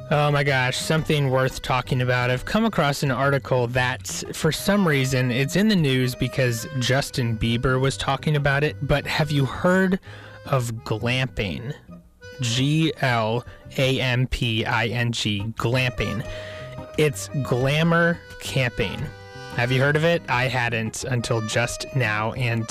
Oh my gosh, something worth talking about. I've come across an article that, for some reason, it's in the news because Justin Bieber was talking about it, but have you heard of glamping? Glamping, glamping. It's glamour camping. Have you heard of it? I hadn't until just now, and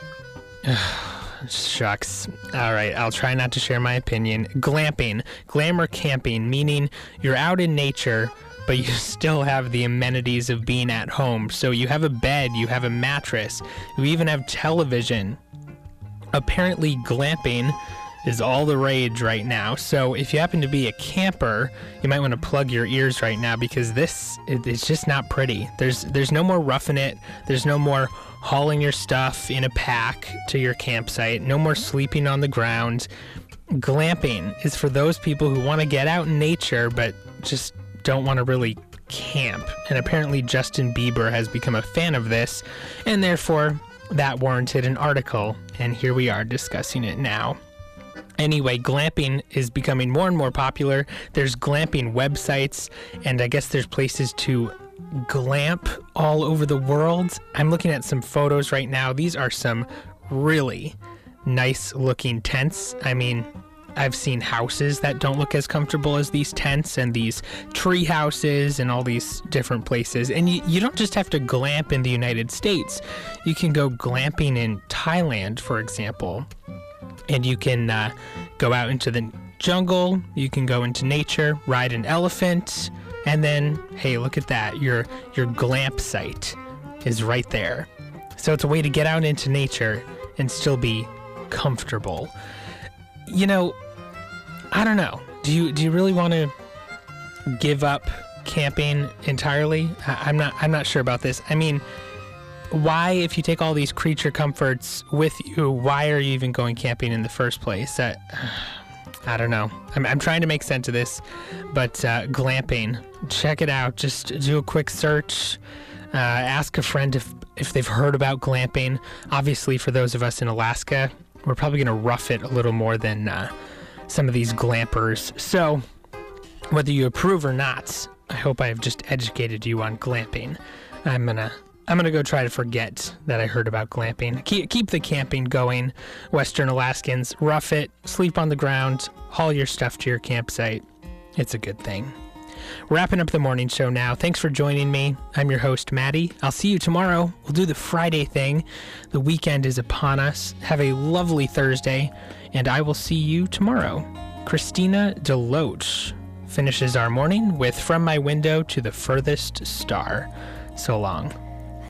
shucks. All right, I'll try not to share my opinion. Glamping, glamour camping, meaning you're out in nature, but you still have the amenities of being at home. So you have a bed, you have a mattress, you even have television. Apparently, glamping is all the rage right now. So if you happen to be a camper, you might want to plug your ears right now because it's just not pretty. There's no more roughing it. There's no more hauling your stuff in a pack to your campsite. No more sleeping on the ground. Glamping is for those people who want to get out in nature but just don't want to really camp. And apparently Justin Bieber has become a fan of this, and therefore that warranted an article, and here we are discussing it now. Anyway, glamping is becoming more and more popular. There's glamping websites, and I guess there's places to glamp all over the world. I'm looking at some photos right now. These are some really nice looking tents. I mean, I've seen houses that don't look as comfortable as these tents, and these tree houses and all these different places. And you don't just have to glamp in the United States. You can go glamping in Thailand, for example. And you can go out into the jungle, you can go into nature, ride an elephant, and then, hey, look at that. Your glamp site is right there. So it's a way to get out into nature and still be comfortable. You know, I don't know. Do you really want to give up camping entirely? I'm not sure about this. I mean, why, if you take all these creature comforts with you, why are you even going camping in the first place? I don't know. I'm trying to make sense of this, but glamping, check it out. Just do a quick search. Ask a friend if they've heard about glamping. Obviously, for those of us in Alaska, we're probably going to rough it a little more than some of these glampers. So, whether you approve or not, I hope I have just educated you on glamping. I'm gonna go try to forget that I heard about glamping. Keep the camping going, Western Alaskans. Rough it, sleep on the ground, haul your stuff to your campsite. It's a good thing. Wrapping up the morning show now. Thanks for joining me. I'm your host, Maddie. I'll see you tomorrow. We'll do the Friday thing. The weekend is upon us. Have a lovely Thursday, and I will see you tomorrow. Christina Deloach finishes our morning with From My Window to the Furthest Star. So long.